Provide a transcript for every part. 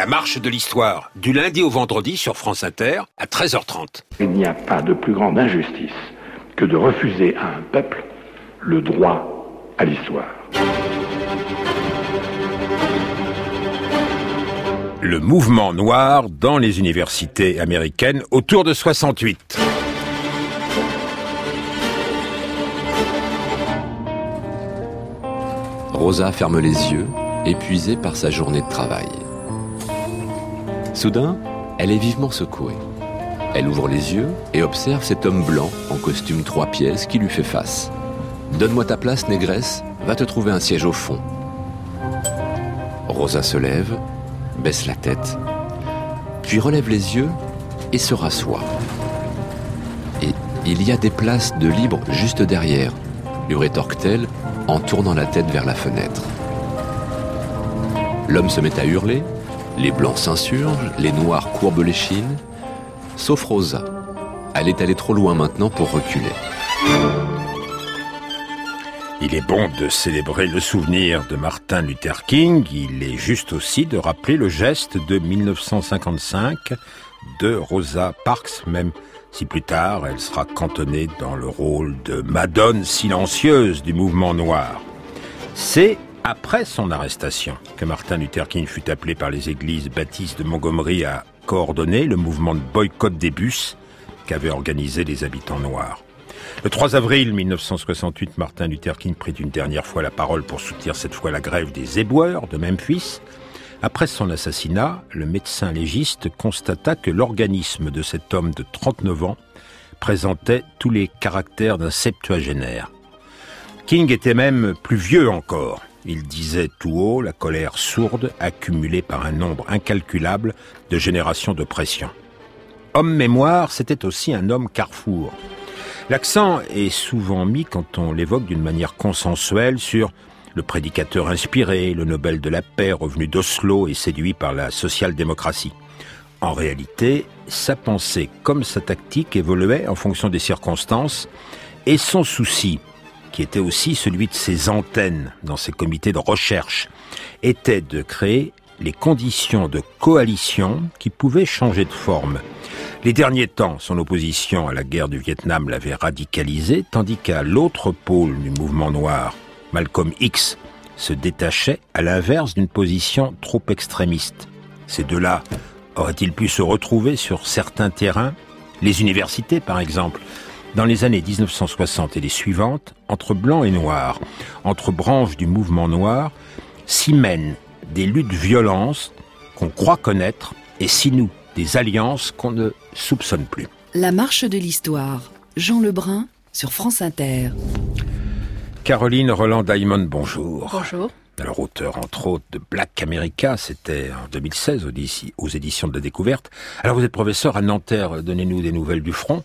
marche de l'histoire, du lundi au vendredi sur France Inter à 13h30. Il n'y a pas de plus grande injustice que de refuser à un peuple le droit à l'histoire. Le mouvement noir dans les universités américaines autour de 68. Rosa ferme les yeux, épuisée par sa journée de travail. Soudain, elle est vivement secouée. Elle ouvre les yeux et observe cet homme blanc en costume 3 pièces qui lui fait face. « Donne-moi ta place, négresse, va te trouver un siège au fond. » Rosa se lève, baisse la tête, puis relève les yeux et se rassoit. Et il y a des places de libre juste derrière, lui rétorque-t-elle en tournant la tête vers la fenêtre. L'homme se met à hurler, les blancs s'insurgent, les noirs courbent l'échine, sauf Rosa. Elle est allée trop loin maintenant pour reculer. Il est bon de célébrer le souvenir de Martin Luther King. Il est juste aussi de rappeler le geste de 1955 de Rosa Parks, même si plus tard elle sera cantonnée dans le rôle de Madone silencieuse du mouvement noir. C'est après son arrestation que Martin Luther King fut appelé par les églises baptistes de Montgomery à coordonner le mouvement de boycott des bus qu'avaient organisé les habitants noirs. Le 3 avril 1968, Martin Luther King prit une dernière fois la parole pour soutenir cette fois la grève des éboueurs de Memphis. Après son assassinat, le médecin légiste constata que l'organisme de cet homme de 39 ans présentait tous les caractères d'un septuagénaire. King était même plus vieux encore. Il disait tout haut la colère sourde accumulée par un nombre incalculable de générations d'oppression. Homme mémoire, c'était aussi un homme carrefour. L'accent est souvent mis, quand on l'évoque d'une manière consensuelle, sur le prédicateur inspiré, le Nobel de la paix revenu d'Oslo et séduit par la social-démocratie. En réalité, sa pensée comme sa tactique évoluait en fonction des circonstances, et son souci, qui était aussi celui de ses antennes dans ses comités de recherche, était de créer les conditions de coalition qui pouvaient changer de forme. Les derniers temps, son opposition à la guerre du Vietnam l'avait radicalisé, tandis qu'à l'autre pôle du mouvement noir, Malcolm X se détachait à l'inverse d'une position trop extrémiste. Ces deux-là auraient-ils pu se retrouver sur certains terrains, les universités par exemple? Dans les années 1960 et les suivantes, entre blancs et noirs, entre branches du mouvement noir, s'y mènent des luttes violentes qu'on croit connaître et s'y nouent des alliances qu'on ne soupçonne plus. La marche de l'histoire, Jean Lebrun sur France Inter. Caroline Roland-Diamond, bonjour. Bonjour. Alors, auteur entre autres de Black America, c'était en 2016 aux éditions de la Découverte. Alors, vous êtes professeur à Nanterre, donnez-nous des nouvelles du front.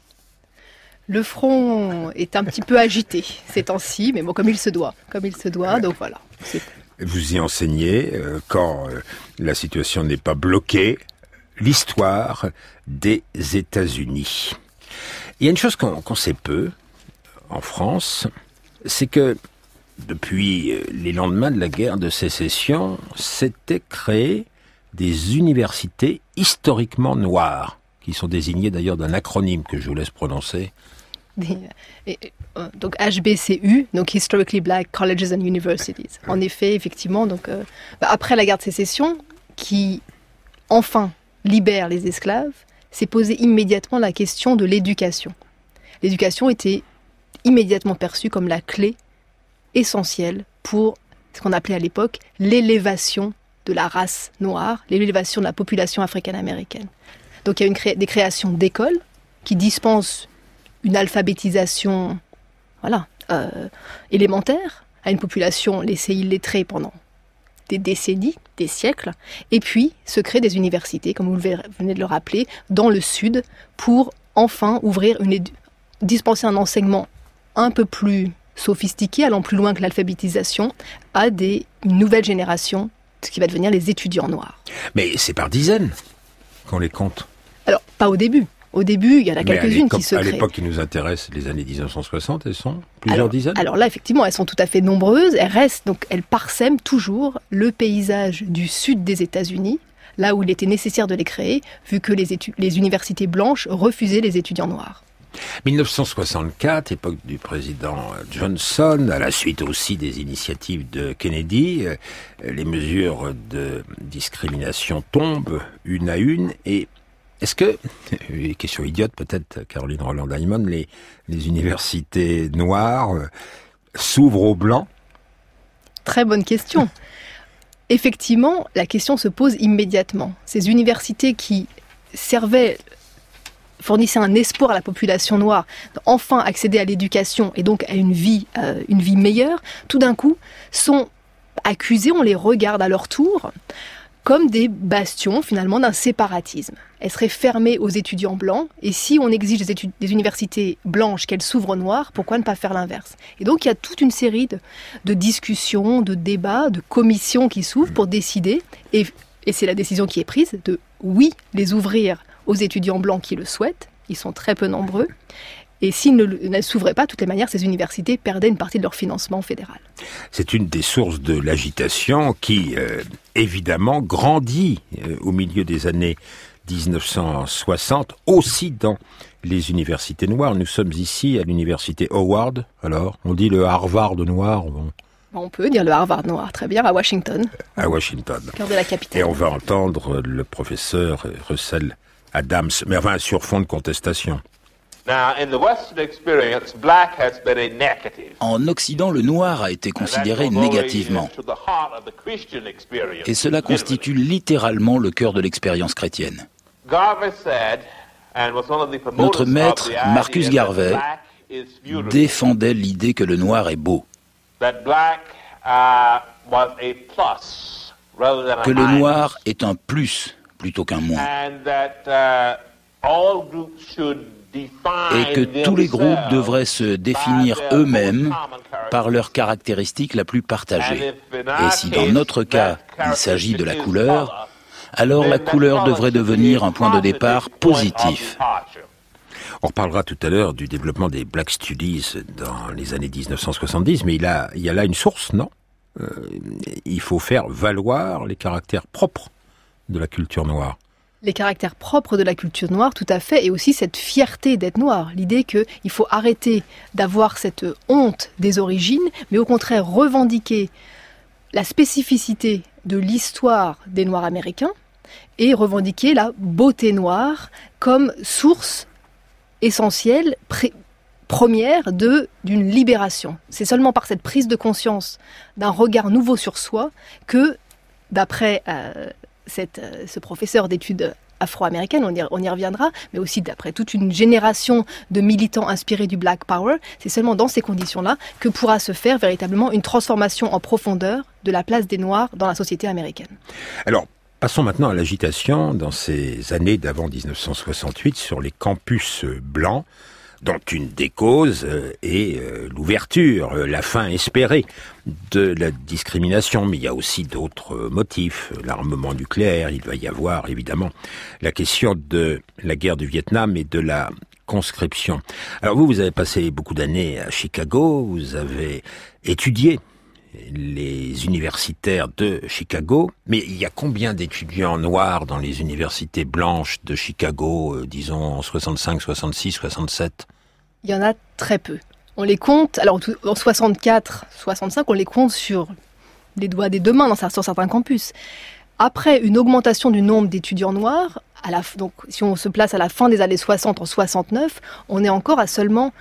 Le front est un petit peu agité ces temps-ci, mais bon, comme il se doit, donc voilà. Vous y enseignez quand la situation n'est pas bloquée, l'histoire des États-Unis. Il y a une chose qu'on sait peu en France, c'est que depuis les lendemains de la guerre de sécession, s'étaient créées des universités historiquement noires, qui sont désignées d'ailleurs d'un acronyme que je vous laisse prononcer. Donc HBCU, donc Historically Black Colleges and Universities. En effet, effectivement, donc après la guerre de sécession, qui enfin libère les esclaves, s'est posée immédiatement la question de l'éducation. L'éducation était immédiatement perçue comme la clé essentielle pour ce qu'on appelait à l'époque l'élévation de la race noire, l'élévation de la population africaine-américaine. Donc il y a des créations d'écoles qui dispensent une alphabétisation élémentaire à une population laissée illettrée pendant des décennies, des siècles, et puis se créent des universités, comme vous venez de le rappeler, dans le Sud, pour enfin dispenser un enseignement un peu plus sophistiqué, allant plus loin que l'alphabétisation, à une nouvelle génération, ce qui va devenir les étudiants noirs. Mais c'est par dizaines qu'on les compte. Alors, pas au début. Au début, il y en a quelques-unes qui se créent. À l'époque qui nous intéresse, les années 1960, elles sont plusieurs dizaines. Alors là, effectivement, elles sont tout à fait nombreuses. Elles restent, donc elles parsèment toujours le paysage du sud des États-Unis, là où il était nécessaire de les créer, vu que les universités blanches refusaient les étudiants noirs. 1964, époque du président Johnson, à la suite aussi des initiatives de Kennedy, les mesures de discrimination tombent une à une. Et est-ce que, question idiote peut-être, Caroline Roland-Diamond, les universités noires s'ouvrent aux blancs ? Très bonne question. Effectivement, la question se pose immédiatement. Ces universités qui fournissaient un espoir à la population noire d'enfin accéder à l'éducation et donc à une vie meilleure, tout d'un coup sont accusées, on les regarde à leur tour, comme des bastions finalement d'un séparatisme. Elles seraient fermées aux étudiants blancs, et si on exige des universités blanches qu'elles s'ouvrent aux noirs, pourquoi ne pas faire l'inverse ? Et donc il y a toute une série de discussions, de débats, de commissions qui s'ouvrent pour décider, et c'est la décision qui est prise, de oui, les ouvrir aux étudiants blancs qui le souhaitent, ils sont très peu nombreux, et s'ils ne s'ouvraient pas, de toutes les manières, ces universités perdaient une partie de leur financement fédéral. C'est une des sources de l'agitation qui, évidemment, grandit au milieu des années 1960, aussi dans les universités noires. Nous sommes ici à l'université Howard, alors, on dit le Harvard noir, bon. On peut dire le Harvard noir, très bien, à Washington. À Washington. Cœur de la capitale. Et on va entendre le professeur Russell Adams, mais enfin sur fond de contestation. En Occident, le noir a été considéré négativement. Et cela constitue littéralement le cœur de l'expérience chrétienne. Notre maître, Marcus Garvey, défendait l'idée que le noir est beau. Que le noir est un plus plutôt qu'un moins. Et que tous les groupes devraient se définir eux-mêmes par leur caractéristique la plus partagée. Et si dans notre cas, il s'agit de la couleur, alors la couleur devrait devenir un point de départ positif. On reparlera tout à l'heure du développement des Black Studies dans les années 1970, mais il y a là une source, non ? Il faut faire valoir les caractères propres de la culture noire. Les caractères propres de la culture noire, tout à fait, et aussi cette fierté d'être noir. L'idée qu'il faut arrêter d'avoir cette honte des origines, mais au contraire revendiquer la spécificité de l'histoire des Noirs américains et revendiquer la beauté noire comme source essentielle, première d'une libération. C'est seulement par cette prise de conscience d'un regard nouveau sur soi que, d'après ce professeur d'études afro-américaines, on y reviendra, mais aussi d'après toute une génération de militants inspirés du Black Power, c'est seulement dans ces conditions-là que pourra se faire véritablement une transformation en profondeur de la place des Noirs dans la société américaine. Alors, passons maintenant à l'agitation dans ces années d'avant 1968 sur les campus blancs, dont une des causes est l'ouverture, la fin espérée de la discrimination. Mais il y a aussi d'autres motifs. L'armement nucléaire, il va y avoir évidemment la question de la guerre du Vietnam et de la conscription. Alors vous avez passé beaucoup d'années à Chicago, vous avez étudié les universitaires de Chicago, mais il y a combien d'étudiants noirs dans les universités blanches de Chicago, disons en 65, 66, 67 ? Il y en a très peu. On les compte, alors en 64, 65, on les compte sur les doigts des deux mains sur certains campus. Après une augmentation du nombre d'étudiants noirs, donc si on se place à la fin des années 60, en 69, on est encore à seulement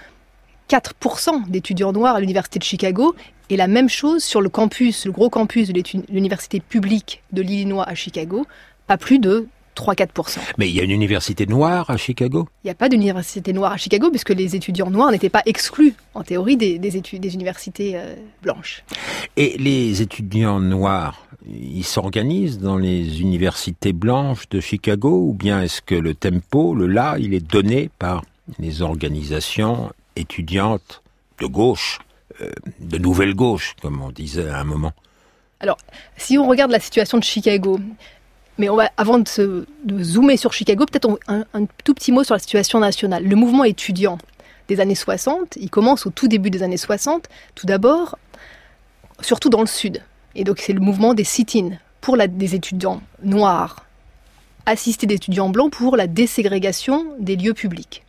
4% d'étudiants noirs à l'université de Chicago, et la même chose sur le gros campus de l'université publique de l'Illinois à Chicago, pas plus de 3-4%. Mais il y a une université noire à Chicago ? Il n'y a pas d'université noire à Chicago, puisque les étudiants noirs n'étaient pas exclus, en théorie, des universités blanches. Et les étudiants noirs, ils s'organisent dans les universités blanches de Chicago, ou bien est-ce que le tempo, il est donné par les organisations étudiantes de gauche, de nouvelle gauche, comme on disait à un moment? Alors, si on regarde la situation de Chicago, mais avant de zoomer sur Chicago, peut-être un tout petit mot sur la situation nationale. Le mouvement étudiant des années 60, il commence au tout début des années 60, tout d'abord, surtout dans le sud. Et donc c'est le mouvement des sit-ins pour des étudiants noirs assistée d'étudiants blancs pour la déségrégation des lieux publics.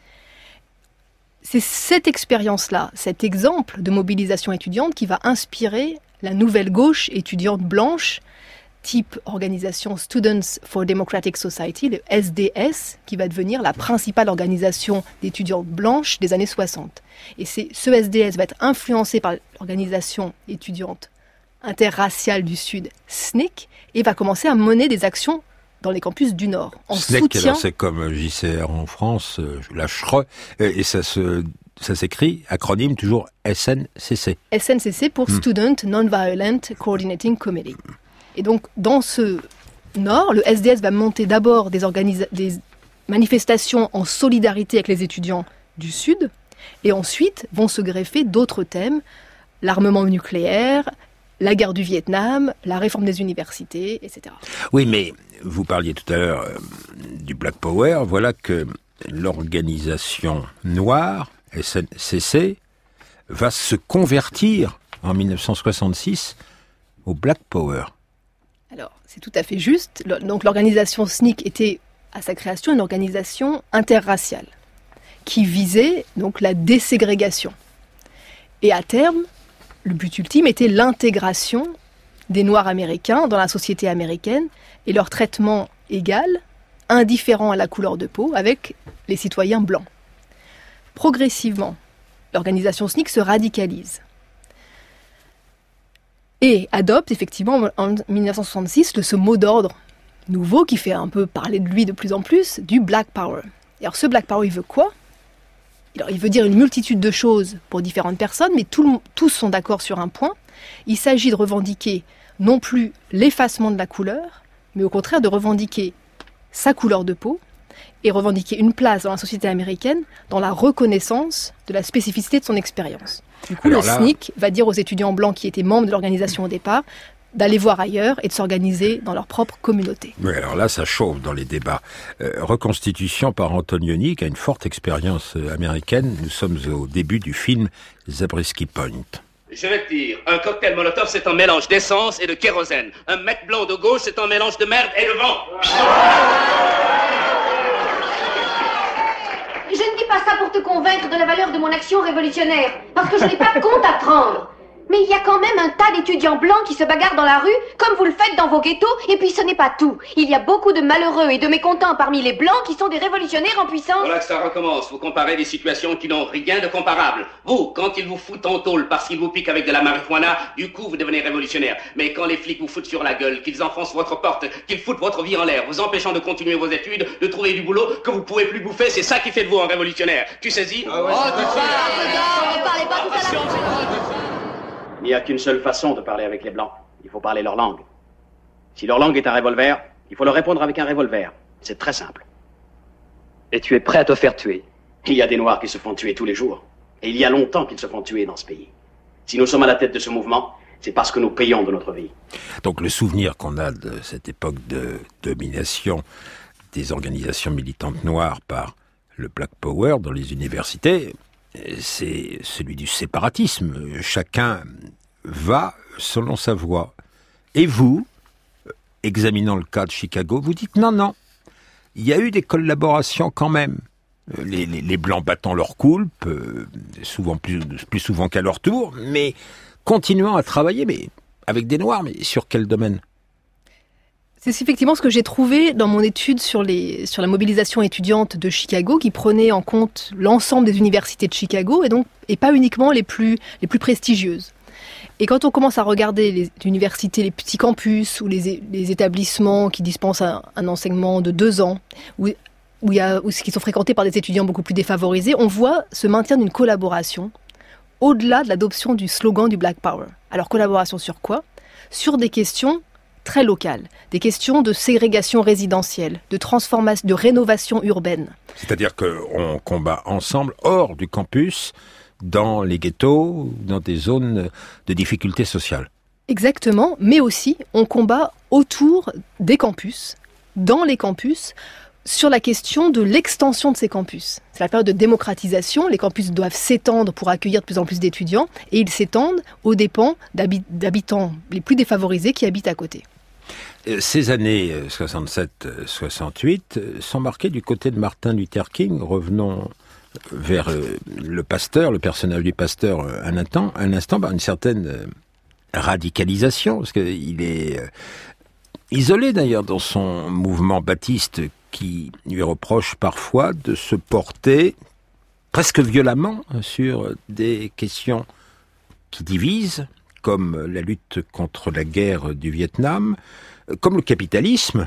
C'est cette expérience-là, cet exemple de mobilisation étudiante qui va inspirer la nouvelle gauche étudiante blanche, type organisation Students for Democratic Society, le SDS, qui va devenir la principale organisation d'étudiantes blanches des années 60. Et ce SDS va être influencé par l'organisation étudiante interraciale du Sud, SNCC, et va commencer à mener des actions dans les campus du Nord, en SNCC, soutien... alors c'est comme JCR en France, la CHRE, et ça s'écrit, acronyme toujours SNCC. SNCC pour Student Nonviolent Coordinating Committee. Et donc, dans ce Nord, le SDS va monter d'abord des manifestations en solidarité avec les étudiants du Sud, et ensuite vont se greffer d'autres thèmes, l'armement nucléaire, la guerre du Vietnam, la réforme des universités, etc. Oui, mais vous parliez tout à l'heure du Black Power. Voilà que l'organisation noire, SNCC, va se convertir en 1966 au Black Power. Alors, c'est tout à fait juste. Donc, l'organisation SNCC était, à sa création, une organisation interraciale qui visait donc la déségrégation. Et à terme, le but ultime était l'intégration des Noirs américains dans la société américaine et leur traitement égal, indifférent à la couleur de peau, avec les citoyens blancs. Progressivement, l'organisation SNCC se radicalise et adopte effectivement en 1966 ce mot d'ordre nouveau qui fait un peu parler de lui de plus en plus, du Black Power. Et alors ce Black Power, il veut quoi ? Alors, il veut dire une multitude de choses pour différentes personnes, mais tous sont d'accord sur un point. Il s'agit de revendiquer non plus l'effacement de la couleur, mais au contraire de revendiquer sa couleur de peau et revendiquer une place dans la société américaine dans la reconnaissance de la spécificité de son expérience. Du coup, le SNCC va dire aux étudiants blancs qui étaient membres de l'organisation au départ d'aller voir ailleurs et de s'organiser dans leur propre communauté. Oui, alors là, ça chauffe dans les débats. Reconstitution par Antonioni, qui a une forte expérience américaine. Nous sommes au début du film Zabriskie Point. Je vais te dire, un cocktail Molotov, c'est un mélange d'essence et de kérosène. Un mec blanc de gauche, c'est un mélange de merde et de vent. Je ne dis pas ça pour te convaincre de la valeur de mon action révolutionnaire, parce que je n'ai pas de compte à te rendre. Mais il y a quand même un tas d'étudiants blancs qui se bagarrent dans la rue, comme vous le faites dans vos ghettos, et puis ce n'est pas tout. Il y a beaucoup de malheureux et de mécontents parmi les blancs qui sont des révolutionnaires en puissance. Voilà que ça recommence. Vous comparez des situations qui n'ont rien de comparable. Vous, quand ils vous foutent en tôle parce qu'ils vous piquent avec de la marijuana, du coup vous devenez révolutionnaire. Mais quand les flics vous foutent sur la gueule, qu'ils enfoncent votre porte, qu'ils foutent votre vie en l'air, vous empêchant de continuer vos études, de trouver du boulot que vous pouvez plus bouffer, c'est ça qui fait de vous un révolutionnaire. Tu saisis ? Il n'y a qu'une seule façon de parler avec les Blancs. Il faut parler leur langue. Si leur langue est un revolver, il faut leur répondre avec un revolver. C'est très simple. Et tu es prêt à te faire tuer? Il y a des Noirs qui se font tuer tous les jours. Et il y a longtemps qu'ils se font tuer dans ce pays. Si nous sommes à la tête de ce mouvement, c'est parce que nous payons de notre vie. Donc le souvenir qu'on a de cette époque de domination des organisations militantes noires par le Black Power dans les universités, c'est celui du séparatisme. Chacun va selon sa voie. Et vous, examinant le cas de Chicago, vous dites non, il y a eu des collaborations quand même. Les Blancs battant leur coulpe, souvent plus souvent qu'à leur tour, mais continuant à travailler, mais avec des Noirs, mais sur quel domaine ? C'est effectivement ce que j'ai trouvé dans mon étude sur la mobilisation étudiante de Chicago, qui prenait en compte l'ensemble des universités de Chicago, et pas uniquement les plus prestigieuses. Et quand on commence à regarder les universités, les petits campus, ou les établissements qui dispensent un enseignement de 2 ans, ou qui sont fréquentés par des étudiants beaucoup plus défavorisés, on voit ce maintien d'une collaboration au-delà de l'adoption du slogan du Black Power. Alors collaboration sur quoi ? Sur des questions très locales, des questions de ségrégation résidentielle, de transformation, de rénovation urbaine. C'est-à-dire qu'on combat ensemble hors du campus, dans les ghettos, dans des zones de difficultés sociales. Exactement, mais aussi on combat autour des campus, dans les campus, sur la question de l'extension de ces campus. C'est la période de démocratisation, les campus doivent s'étendre pour accueillir de plus en plus d'étudiants, et ils s'étendent aux dépens d'habitants les plus défavorisés qui habitent à côté. Ces années 67-68 sont marquées du côté de Martin Luther King. Revenons vers le pasteur, le personnage du pasteur un instant, une certaine radicalisation, parce qu'il est isolé d'ailleurs dans son mouvement baptiste qui lui reproche parfois de se porter presque violemment sur des questions qui divisent, comme la lutte contre la guerre du Vietnam, comme le capitalisme.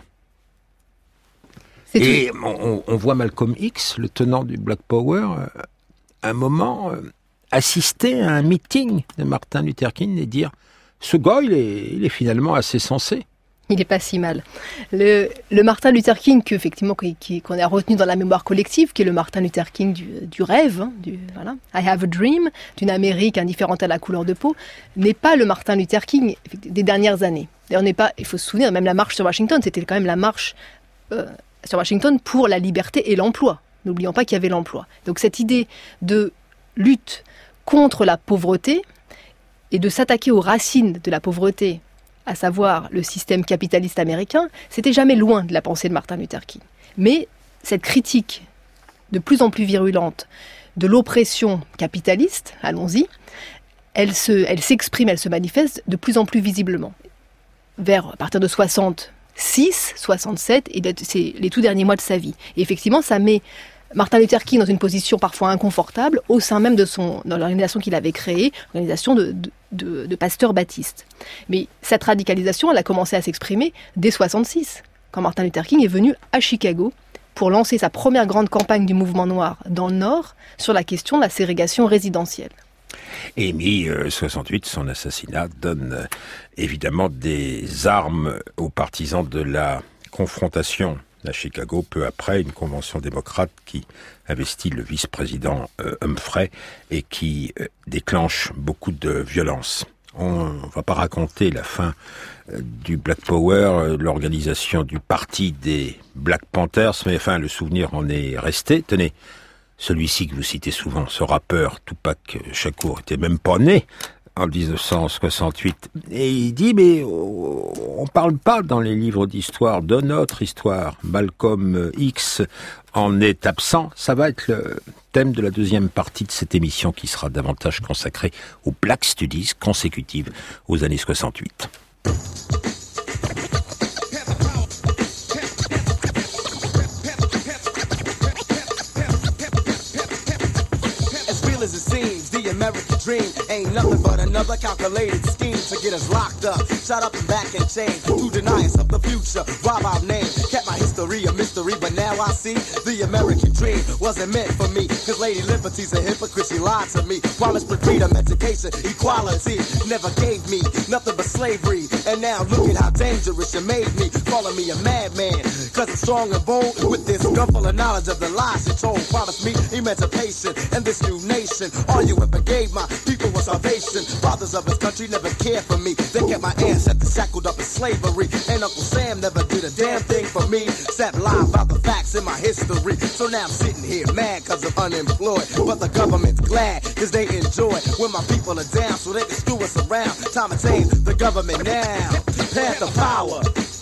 Et on voit Malcolm X, le tenant du Black Power, un moment assister à un meeting de Martin Luther King et dire « ce gars, il est finalement assez sensé ». Il n'est pas si mal. Le Martin Luther King qu'on a retenu dans la mémoire collective, qui est le Martin Luther King du rêve, voilà, I have a dream, d'une Amérique indifférente à la couleur de peau, n'est pas le Martin Luther King des dernières années. D'ailleurs, il faut se souvenir, même la marche sur Washington, c'était quand même la marche sur Washington pour la liberté et l'emploi. N'oublions pas qu'il y avait l'emploi. Donc cette idée de lutte contre la pauvreté et de s'attaquer aux racines de la pauvreté, à savoir le système capitaliste américain, c'était jamais loin de la pensée de Martin Luther King. Mais cette critique de plus en plus virulente de l'oppression capitaliste, allons-y, elle s'exprime, elle se manifeste de plus en plus visiblement. À partir de 66, 67, et c'est les tout derniers mois de sa vie. Et effectivement, ça met Martin Luther King dans une position parfois inconfortable au sein même dans l'organisation qu'il avait créée, l'organisation de pasteurs baptistes. Mais cette radicalisation, elle a commencé à s'exprimer dès 66, quand Martin Luther King est venu à Chicago pour lancer sa première grande campagne du mouvement noir dans le Nord sur la question de la ségrégation résidentielle. Et mi-68, son assassinat donne évidemment des armes aux partisans de la confrontation à Chicago, peu après une convention démocrate qui investit le vice-président Humphrey et qui déclenche beaucoup de violence. On ne va pas raconter la fin du Black Power, l'organisation du parti des Black Panthers, mais enfin le souvenir en est resté. Tenez, celui-ci que vous citez souvent, ce rappeur Tupac Shakur, était même pas né en 1968. Et il dit, mais on parle pas dans les livres d'histoire de notre histoire. Malcolm X en est absent. Ça va être le thème de la deuxième partie de cette émission qui sera davantage consacrée aux Black Studies consécutives aux années 68. American dream ain't nothing but another calculated scheme to get us locked up, shut up and back in chains, to deny us of the future, rob our name, kept my history a mystery, but now I see the American dream wasn't meant for me, cause Lady Liberty's a hypocrite, she lied to me, promised freedom, education, equality, never gave me nothing but slavery, and now look at how dangerous you made me, calling me a madman, cause I'm strong and bold, with this gun full of knowledge of the lies she told, promised me emancipation, and this new nation, all you ever gave my people was salvation. Fathers of his country never cared for me. They kept my ancestors shackled up in slavery. And Uncle Sam never did a damn thing for me. Sat lying about the facts in my history. So now I'm sitting here mad cause I'm unemployed. But the government's glad cause they enjoy when my people are down so they can screw us around. Time to tame the government now. Panther power.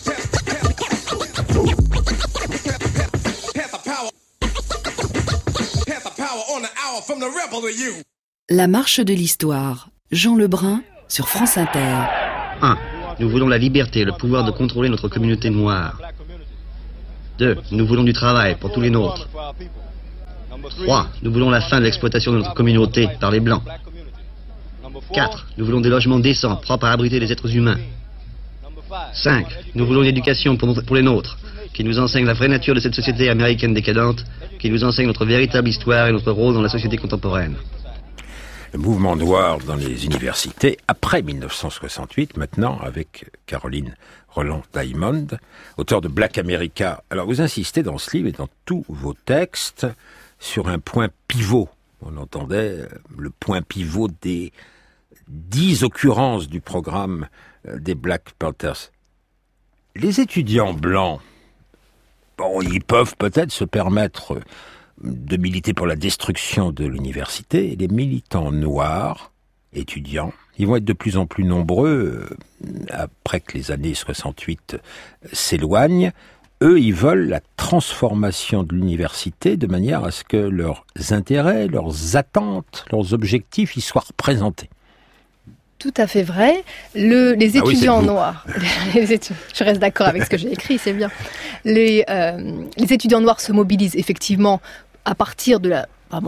Panther power on the hour from the rebel to you. La marche de l'histoire. Jean Lebrun sur France Inter. 1. Nous voulons la liberté et le pouvoir de contrôler notre communauté noire. 2. Nous voulons du travail pour tous les nôtres. 3. Nous voulons la fin de l'exploitation de notre communauté par les Blancs. 4. Nous voulons des logements décents, propres à abriter les êtres humains. 5. Nous voulons une éducation pour les nôtres, qui nous enseigne la vraie nature de cette société américaine décadente, qui nous enseigne notre véritable histoire et notre rôle dans la société contemporaine. Le mouvement noir dans les universités, après 1968, maintenant, avec Caroline Roland-Diamond, auteur de Black America. Alors, vous insistez dans ce livre et dans tous vos textes sur un point pivot. On entendait le point pivot des 10 occurrences du programme des Black Panthers. Les étudiants blancs, bon, ils peuvent peut-être se permettre de militer pour la destruction de l'université, et les militants noirs étudiants. Ils vont être de plus en plus nombreux après que les années 68 s'éloignent. Eux, ils veulent la transformation de l'université de manière à ce que leurs intérêts, leurs attentes, leurs objectifs y soient représentés. Tout à fait vrai. Les étudiants noirs, je reste d'accord avec ce que j'ai écrit, c'est bien. Les étudiants noirs se mobilisent effectivement à partir de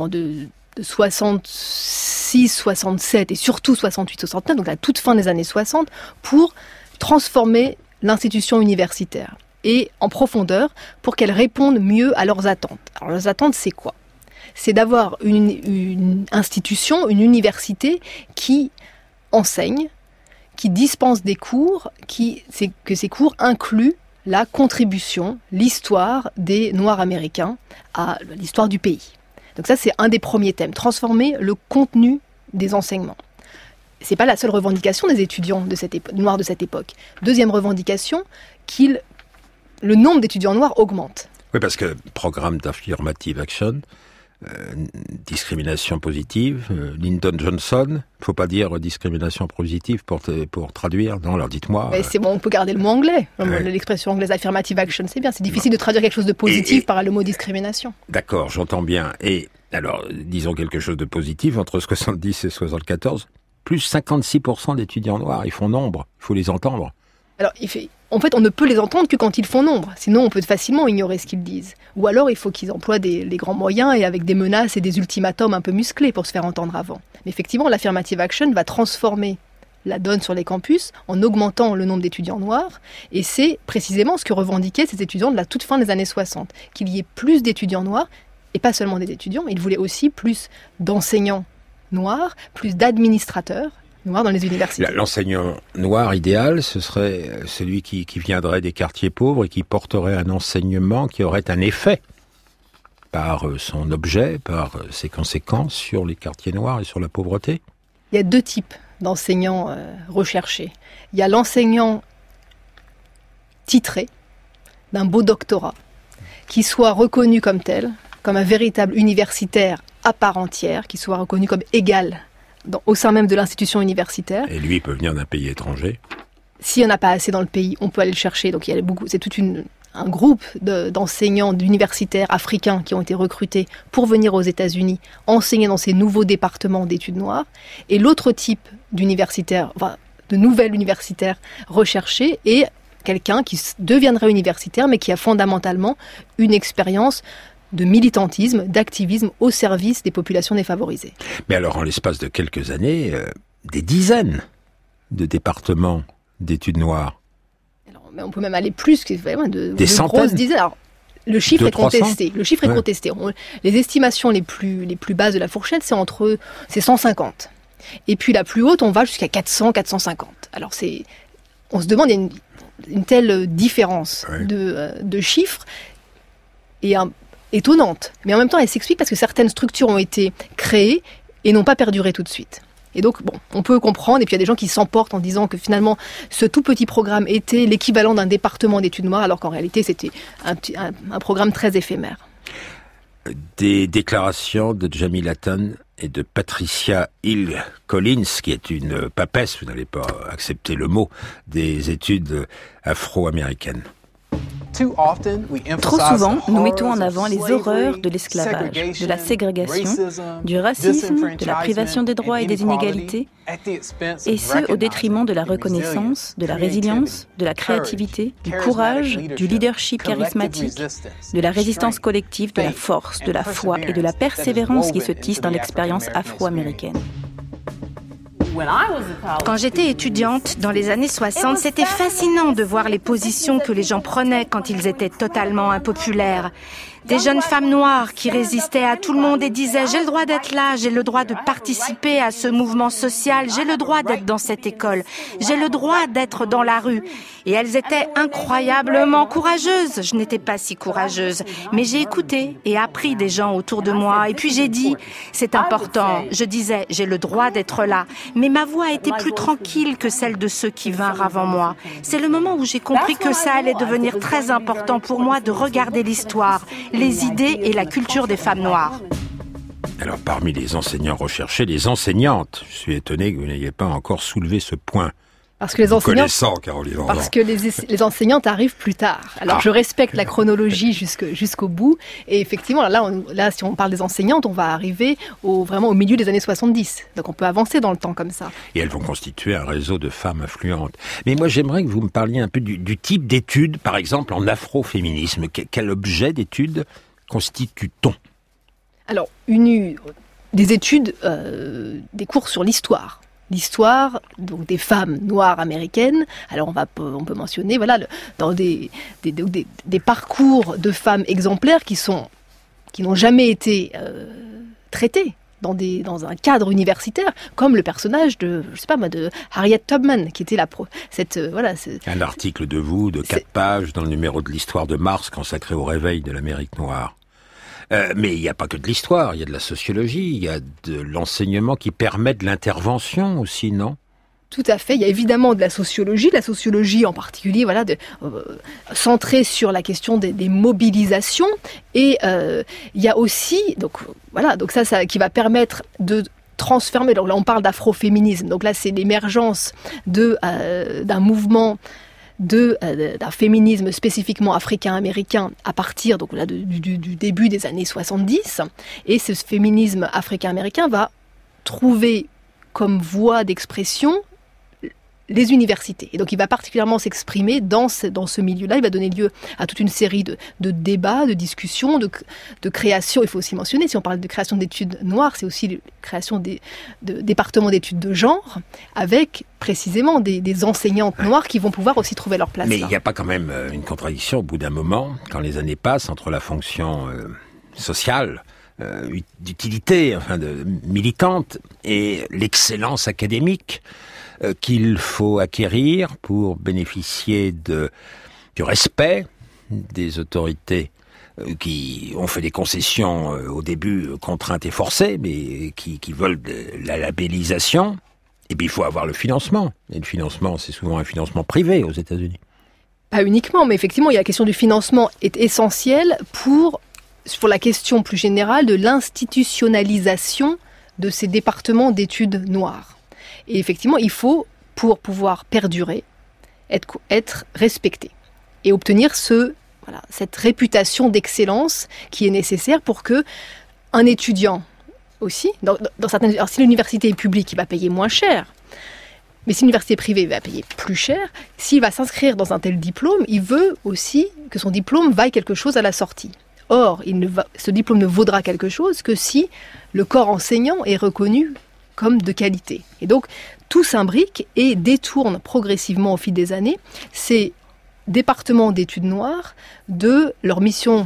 66, 67 et surtout 68, 69, donc à la toute fin des années 60, pour transformer l'institution universitaire et en profondeur pour qu'elle réponde mieux à leurs attentes. Alors leurs attentes, c'est quoi ? C'est d'avoir une institution, une université qui enseigne, qui dispense des cours, que ces cours incluent la contribution, l'histoire des Noirs américains à l'histoire du pays. Donc ça, c'est un des premiers thèmes, transformer le contenu des enseignements. C'est pas la seule revendication des étudiants noirs de cette époque. Deuxième revendication, le nombre d'étudiants noirs augmente. Oui, parce que programme d'affirmative action, discrimination positive, Lyndon Johnson, faut pas dire discrimination positive pour traduire. Non, alors dites-moi. Mais c'est bon, on peut garder le mot anglais. L'expression anglaise affirmative action, c'est bien. C'est difficile de traduire quelque chose de positif par le mot discrimination. D'accord, j'entends bien. Et alors, disons quelque chose de positif, entre 70 et 74, plus 56% d'étudiants noirs, ils font nombre. Il faut les entendre. Alors, en fait, on ne peut les entendre que quand ils font nombre. Sinon, on peut facilement ignorer ce qu'ils disent. Ou alors, il faut qu'ils emploient les grands moyens et avec des menaces et des ultimatums un peu musclés pour se faire entendre avant. Mais effectivement, l'affirmative action va transformer la donne sur les campus en augmentant le nombre d'étudiants noirs. Et c'est précisément ce que revendiquaient ces étudiants de la toute fin des années 60. Qu'il y ait plus d'étudiants noirs, et pas seulement des étudiants, ils voulaient aussi plus d'enseignants noirs, plus d'administrateurs noirs dans les universités. L'enseignant noir idéal, ce serait celui qui viendrait des quartiers pauvres et qui porterait un enseignement qui aurait un effet par son objet, par ses conséquences sur les quartiers noirs et sur la pauvreté. Il y a deux types d'enseignants recherchés. Il y a l'enseignant titré d'un beau doctorat, qui soit reconnu comme tel, comme un véritable universitaire à part entière, qui soit reconnu comme égal au sein même de l'institution universitaire. Et lui, il peut venir d'un pays étranger. S'il n'y en a pas assez dans le pays, on peut aller le chercher. Donc il y a c'est tout un groupe d'enseignants universitaires africains qui ont été recrutés pour venir aux États-Unis enseigner dans ces nouveaux départements d'études noires. Et l'autre type d'universitaire, de nouvel universitaire recherché est quelqu'un qui deviendrait universitaire, mais qui a fondamentalement une expérience de militantisme, d'activisme au service des populations défavorisées. Mais alors, en l'espace de quelques années, des dizaines de départements d'études noires. Alors, mais on peut même aller plus que des centaines. Grosses dizaines. Alors, le chiffre est contesté. Le chiffre est contesté. Les estimations les plus basses de la fourchette, c'est 150. Et puis la plus haute, on va jusqu'à 400, 450. Alors on se demande, il y a une telle différence de chiffres et étonnante. Mais en même temps, elle s'explique parce que certaines structures ont été créées et n'ont pas perduré tout de suite. Et donc, on peut comprendre, et puis il y a des gens qui s'emportent en disant que finalement, ce tout petit programme était l'équivalent d'un département d'études noires, alors qu'en réalité, c'était un programme très éphémère. Des déclarations de Jamie Latham et de Patricia Hill Collins, qui est une papesse, vous n'allez pas accepter le mot, des études afro-américaines. Trop souvent, nous mettons en avant les horreurs de l'esclavage, de la ségrégation, du racisme, de la privation des droits et des inégalités, et ce, au détriment de la reconnaissance, de la résilience, de la créativité, du courage, du leadership charismatique, de la résistance collective, de la force, de la foi et de la persévérance qui se tissent dans l'expérience afro-américaine. Quand j'étais étudiante, dans les années 60, c'était fascinant de voir les positions que les gens prenaient quand ils étaient totalement impopulaires. Des jeunes femmes noires qui résistaient à tout le monde et disaient « J'ai le droit d'être là, j'ai le droit de participer à ce mouvement social, j'ai le droit d'être dans cette école, j'ai le droit d'être dans la rue. » Et elles étaient incroyablement courageuses. Je n'étais pas si courageuse, mais j'ai écouté et appris des gens autour de moi. Et puis j'ai dit « C'est important. » Je disais « J'ai le droit d'être là. » Mais ma voix était plus tranquille que celle de ceux qui vinrent avant moi. C'est le moment où j'ai compris que ça allait devenir très important pour moi de regarder l'histoire, les idées et la culture des femmes noires. Alors, parmi les enseignants recherchés, les enseignantes, je suis étonné que vous n'ayez pas encore soulevé ce point. Parce que les enseignantes, Caroline Vendant. parce que les enseignantes arrivent plus tard. Alors je respecte la chronologie jusqu'au bout. Et effectivement, là, si on parle des enseignantes, on va arriver vraiment au milieu des années 70. Donc on peut avancer dans le temps comme ça. Et elles vont constituer un réseau de femmes influentes. Mais moi, j'aimerais que vous me parliez un peu du type d'études, par exemple en afroféminisme. Quel objet d'études constitue-t-on ? Alors, des études, des cours sur l'histoire. L'histoire donc des femmes noires américaines. Alors on peut mentionner dans des parcours de femmes exemplaires qui n'ont jamais été traitées dans un cadre universitaire, comme le personnage de Harriet Tubman, qui était un article de vous de 4 pages dans le numéro de l'Histoire de Mars consacré au réveil de l'Amérique noire. Mais il n'y a pas que de l'histoire, il y a de la sociologie, il y a de l'enseignement qui permet de l'intervention aussi, non ? Tout à fait, il y a évidemment de la sociologie en particulier, centrée sur la question des mobilisations, et il y a aussi, donc ça qui va permettre de transformer, donc là on parle d'afroféminisme, donc là c'est l'émergence d'un mouvement d'un féminisme spécifiquement africain-américain à partir du début des années 70. Et ce féminisme africain-américain va trouver comme voie d'expression les universités. Et donc il va particulièrement s'exprimer dans ce milieu-là. Il va donner lieu à toute une série de débats, de discussions, de créations. Il faut aussi mentionner, si on parle de création d'études noires, c'est aussi la création de départements d'études de genre, avec précisément des enseignantes noires qui vont pouvoir aussi trouver leur place. Mais il n'y a pas quand même une contradiction au bout d'un moment, quand les années passent, entre la fonction sociale, d'utilité, militante, et l'excellence académique qu'il faut acquérir pour bénéficier du respect des autorités qui ont fait des concessions au début contraintes et forcées, mais qui veulent de la labellisation. Et puis il faut avoir le financement. Et le financement, c'est souvent un financement privé aux États-Unis. Pas uniquement, mais effectivement, la question du financement est essentielle pour la question plus générale de l'institutionnalisation de ces départements d'études noires. Et effectivement, il faut, pour pouvoir perdurer, être respecté et obtenir cette réputation d'excellence qui est nécessaire pour que un étudiant aussi, dans certaines, alors si l'université est publique, il va payer moins cher, mais si l'université est privée, il va payer plus cher. S'il va s'inscrire dans un tel diplôme, il veut aussi que son diplôme vaille quelque chose à la sortie. Or, ce diplôme ne vaudra quelque chose que si le corps enseignant est reconnu comme de qualité. Et donc, tout s'imbrique et détourne progressivement au fil des années ces départements d'études noires de leur mission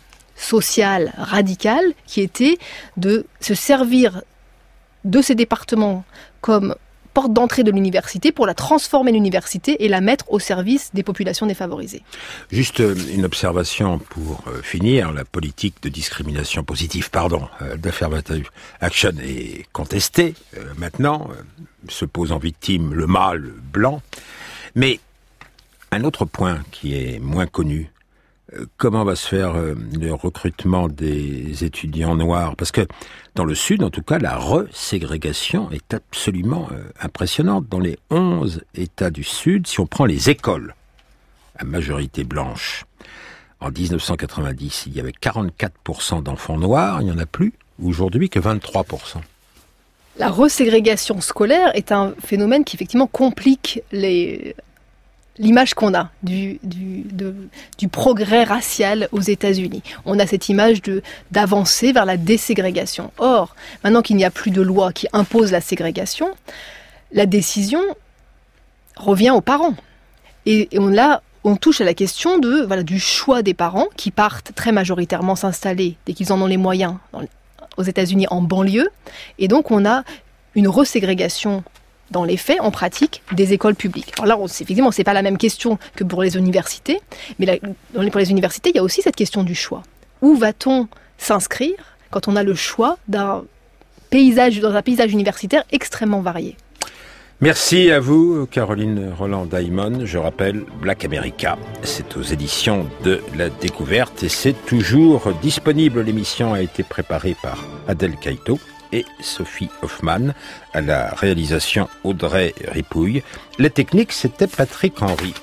sociale radicale, qui était de se servir de ces départements comme porte d'entrée de l'université pour la transformer l'université et la mettre au service des populations défavorisées. Juste une observation pour finir. La politique de discrimination positive, d'Affirmative Action est contestée. Maintenant, se pose en victime le mâle blanc. Mais un autre point qui est moins connu, comment va se faire le recrutement des étudiants noirs ? Parce que dans le Sud, en tout cas, la reségrégation est absolument impressionnante. Dans les 11 États du Sud, si on prend les écoles à majorité blanche, en 1990, il y avait 44% d'enfants noirs, il n'y en a plus aujourd'hui que 23%. La reségrégation scolaire est un phénomène qui effectivement complique l'image qu'on a du progrès racial aux États-Unis. On a cette image d'avancer vers la déségrégation. Or, maintenant qu'il n'y a plus de loi qui impose la ségrégation, la décision revient aux parents. Et on touche à la question du choix des parents qui partent très majoritairement s'installer, dès qu'ils en ont les moyens, aux États-Unis en banlieue. Et donc on a une reségrégation dans les faits, en pratique, des écoles publiques. Alors là, effectivement, c'est pas la même question que pour les universités, mais pour les universités, il y a aussi cette question du choix. Où va-t-on s'inscrire quand on a le choix dans un paysage universitaire extrêmement varié ? Merci à vous, Caroline Roland-Daimon. Je rappelle, Black America, c'est aux éditions de La Découverte et c'est toujours disponible. L'émission a été préparée par Adèle Caïto et Sophie Hoffman. À la réalisation, Audrey Ripouille. Les techniques, c'était Patrick Henry.